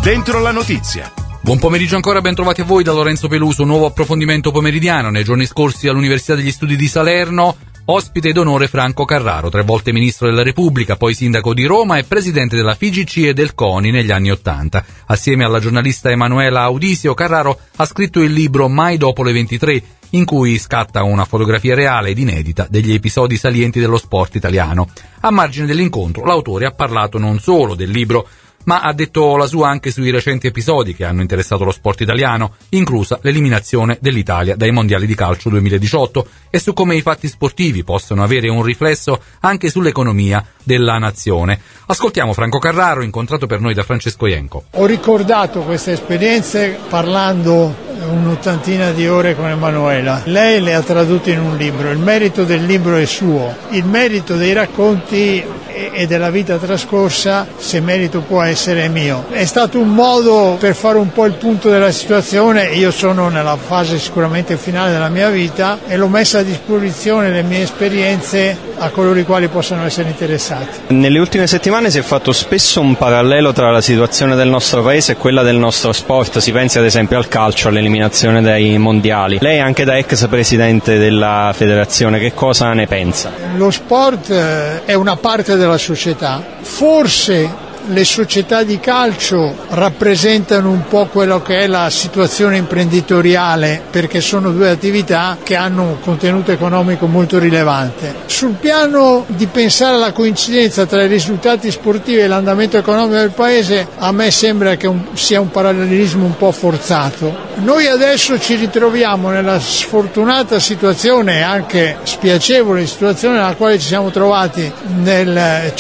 Dentro la notizia. Buon pomeriggio ancora, ben trovati a voi da Lorenzo Peluso. Nuovo approfondimento pomeridiano. Nei giorni scorsi all'Università degli Studi di Salerno, ospite d'onore Franco Carraro, 3 volte Ministro della Repubblica, poi Sindaco di Roma e Presidente della FIGC e del CONI negli anni '80. Assieme alla giornalista Emanuela Audisio, Carraro ha scritto il libro Mai dopo le 23, in cui scatta una fotografia reale ed inedita degli episodi salienti dello sport italiano. A margine dell'incontro, l'autore ha parlato non solo del libro, ma ha detto la sua anche sui recenti episodi che hanno interessato lo sport italiano, inclusa l'eliminazione dell'Italia dai mondiali di calcio 2018, e su come i fatti sportivi possono avere un riflesso anche sull'economia della nazione. Ascoltiamo Franco Carraro, incontrato per noi da Francesco Ienco. Ho ricordato queste esperienze parlando un'ottantina di ore con Emanuela. Lei le ha tradotte in un libro, il merito del libro è suo, il merito dei racconti e della vita trascorsa, se merito può essere mio. È stato un modo per fare un po' il punto della situazione. Io sono nella fase sicuramente finale della mia vita e l'ho messa a disposizione le mie esperienze a coloro i quali possano essere interessati. Nelle ultime settimane si è fatto spesso un parallelo tra la situazione del nostro paese e quella del nostro sport. Si pensi ad esempio al calcio, all'eliminazione dai mondiali. Lei, anche da ex presidente della federazione, che cosa ne pensa? Lo sport è una parte della società. Forse le società di calcio rappresentano un po' quello che è la situazione imprenditoriale, perché sono 2 attività che hanno un contenuto economico molto rilevante. Sul piano di pensare alla coincidenza tra i risultati sportivi e l'andamento economico del paese, a me sembra che sia un parallelismo un po' forzato. Noi adesso ci ritroviamo nella sfortunata situazione, anche spiacevole situazione, nella quale ci siamo trovati nel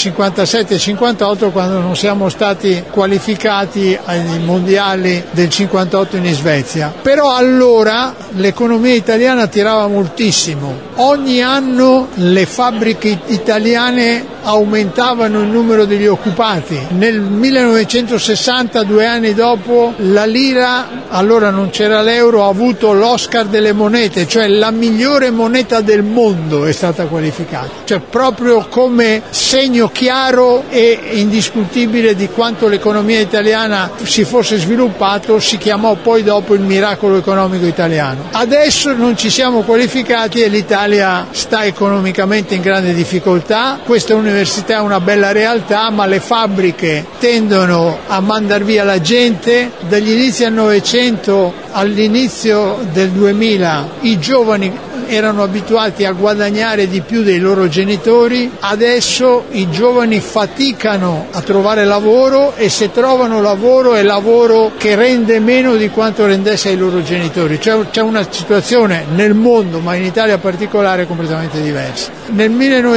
57-58, quando non siamo stati qualificati ai mondiali del 58 in Svezia. Però allora l'economia italiana tirava moltissimo. Ogni anno le fabbriche italiane aumentavano il numero degli occupati. Nel 1960, 2 anni dopo, la lira, allora non c'era l'euro, ha avuto l'Oscar delle monete, cioè la migliore moneta del mondo è stata qualificata. Cioè proprio come segno chiaro e indiscutibile di quanto l'economia italiana si fosse sviluppato, si chiamò poi dopo il miracolo economico italiano. Adesso non ci siamo qualificati e l'Italia sta economicamente in grande difficoltà. Questa università è una bella realtà, ma le fabbriche tendono a mandar via la gente. Dagli inizi del Novecento all'inizio del 2000 i giovani erano abituati a guadagnare di più dei loro genitori, adesso i giovani faticano a trovare lavoro e se trovano lavoro è lavoro che rende meno di quanto rendesse ai loro genitori. Cioè, c'è una situazione nel mondo, ma in Italia in particolare, completamente diversa. Nel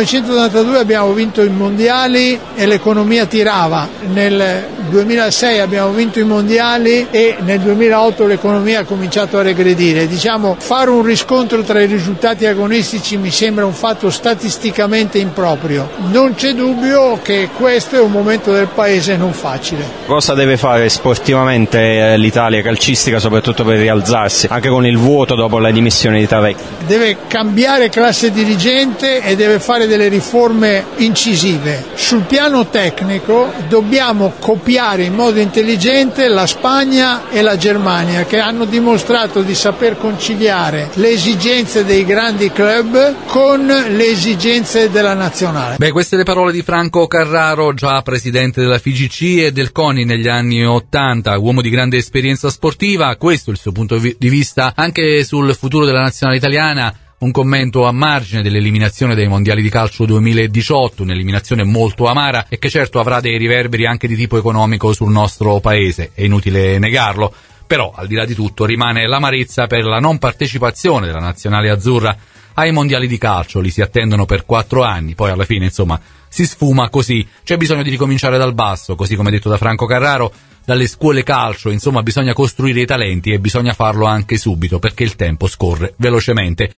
1982 abbiamo vinto i mondiali e l'economia tirava, nel 2006 abbiamo vinto i mondiali e nel 2008 l'economia ha cominciato a regredire. Diciamo, fare un riscontro tra i risultati agonistici mi sembra un fatto statisticamente improprio. Non c'è dubbio che questo è un momento del paese non facile. Cosa deve fare sportivamente l'Italia calcistica, soprattutto per rialzarsi, anche con il vuoto dopo le dimissioni di Tavecchio? Deve cambiare classe dirigente e deve fare delle riforme incisive. Sul piano tecnico dobbiamo copiare in modo intelligente la Spagna e la Germania, che hanno dimostrato di saper conciliare le esigenze dei grandi club con le esigenze della nazionale. Queste le parole di Franco Carraro, già presidente della FIGC e del CONI negli anni '80, uomo di grande esperienza sportiva. Questo è il suo punto di vista anche sul futuro della nazionale italiana. Un commento a margine dell'eliminazione dei mondiali di calcio 2018, un'eliminazione molto amara e che certo avrà dei riverberi anche di tipo economico sul nostro paese, è inutile negarlo. Però, al di là di tutto, rimane l'amarezza per la non partecipazione della nazionale azzurra ai mondiali di calcio. Li si attendono per 4 anni, poi alla fine, insomma, si sfuma così. C'è bisogno di ricominciare dal basso, così come detto da Franco Carraro, dalle scuole calcio. Insomma, bisogna costruire i talenti e bisogna farlo anche subito, perché il tempo scorre velocemente.